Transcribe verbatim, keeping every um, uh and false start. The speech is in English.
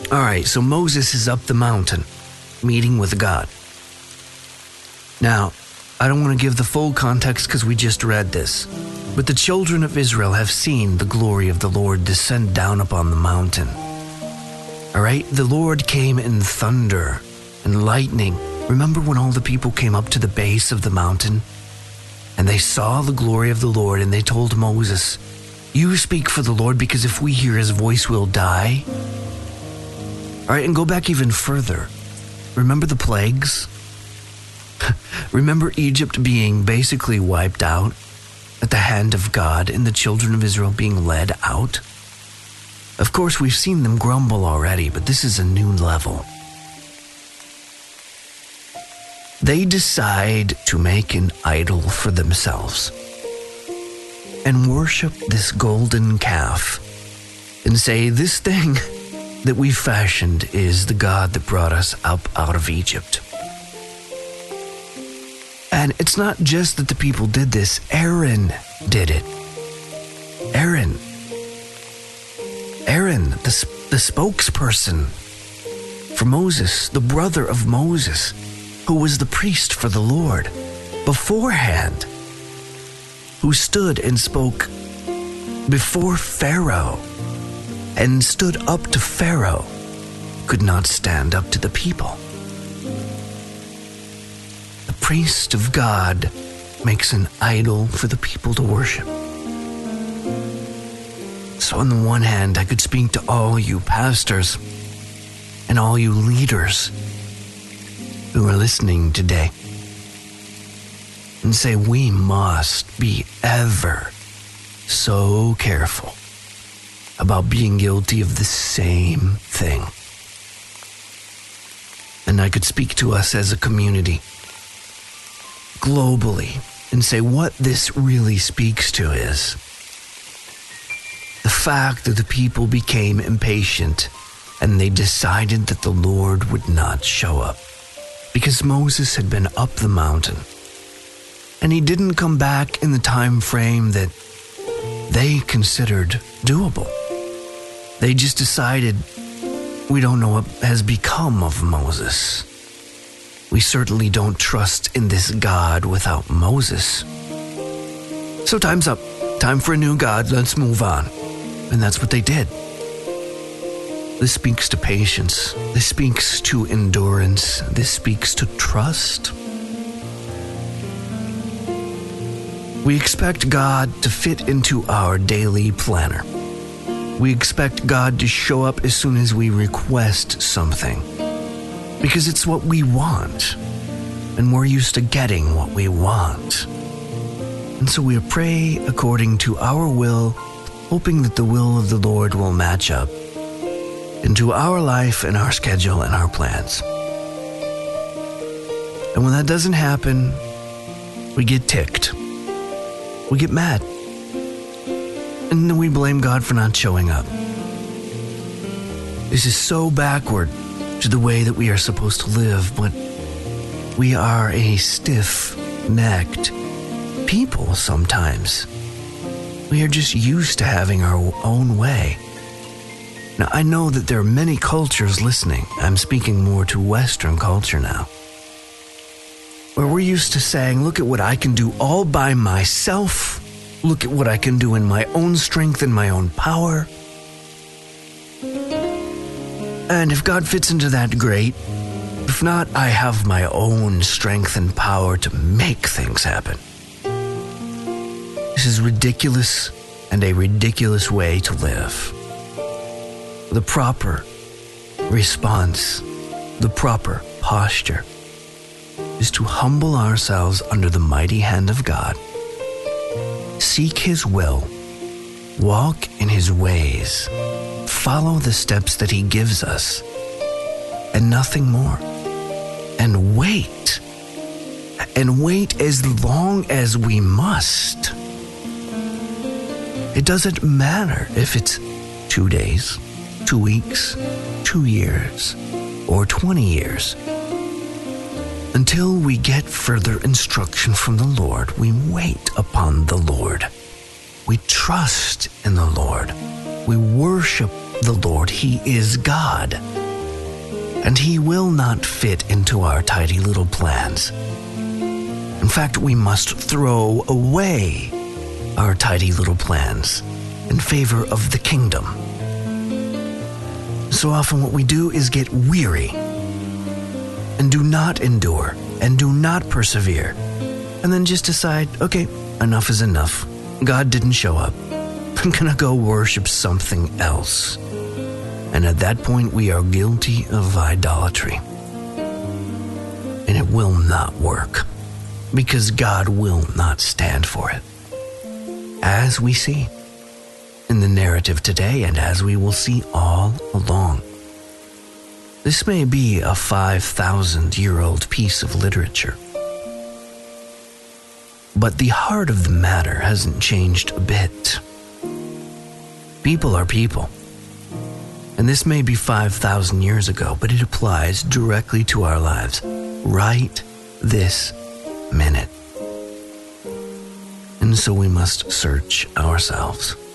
All right, so Moses is up the mountain, meeting with God. Now, I don't want to give the full context because we just read this, but the children of Israel have seen the glory of the Lord descend down upon the mountain. All right, the Lord came in thunder and lightning. Remember when all the people came up to the base of the mountain and they saw the glory of the Lord and they told Moses, "You speak for the Lord, because if we hear his voice, we'll die." All right, and go back even further. Remember the plagues? Remember Egypt being basically wiped out at the hand of God and the children of Israel being led out? Of course, we've seen them grumble already, but this is a new level. They decide to make an idol for themselves and worship this golden calf and say, "This thing that we fashioned is the God that brought us up out of Egypt." And it's not just that the people did this, Aaron did it. Aaron. Aaron, the, the spokesperson for Moses, the brother of Moses, who was the priest for the Lord beforehand, who stood and spoke before Pharaoh and stood up to Pharaoh, could not stand up to the people. The priest of God makes an idol for the people to worship. So on the one hand, I could speak to all you pastors and all you leaders who are listening today and say we must be ever so careful about being guilty of the same thing. And I could speak to us as a community globally and say what this really speaks to is the fact that the people became impatient and they decided that the Lord would not show up because Moses had been up the mountain and he didn't come back in the time frame that they considered doable. They just decided, we don't know what has become of Moses. We certainly don't trust in this God without Moses. So time's up. Time for a new God. Let's move on. And that's what they did. This speaks to patience. This speaks to endurance. This speaks to trust. We expect God to fit into our daily planner. We expect God to show up as soon as we request something, because it's what we want, and we're used to getting what we want. And so we pray according to our will, hoping that the will of the Lord will match up into our life and our schedule and our plans. And when that doesn't happen, we get ticked. We get mad. And then we blame God for not showing up. This is so backward to the way that we are supposed to live, but we are a stiff-necked people sometimes. We are just used to having our own way. Now, I know that there are many cultures listening. I'm speaking more to Western culture now, where we're used to saying, look at what I can do all by myself. Look at what I can do in my own strength and my own power. And if God fits into that, great. If not, I have my own strength and power to make things happen. This is ridiculous and a ridiculous way to live. The proper response, the proper posture, is to humble ourselves under the mighty hand of God, seek His will, walk in His ways, follow the steps that He gives us, and nothing more. And wait, and wait as long as we must. It doesn't matter if it's two days, two weeks, two years, or twenty years. Until we get further instruction from the Lord, we wait upon the Lord. We trust in the Lord. We worship the Lord. He is God. And He will not fit into our tidy little plans. In fact, we must throw away our tidy little plans in favor of the kingdom. So often what we do is get weary and do not endure and do not persevere, and then just decide, okay, enough is enough. God didn't show up. I'm gonna go worship something else. And at that point, we are guilty of idolatry. And it will not work, because God will not stand for it. As we see in the narrative today, and as we will see all along. This may be a five thousand year old piece of literature, but the heart of the matter hasn't changed a bit. People are people. And this may be five thousand years ago, but it applies directly to our lives right this minute. And so we must search ourselves.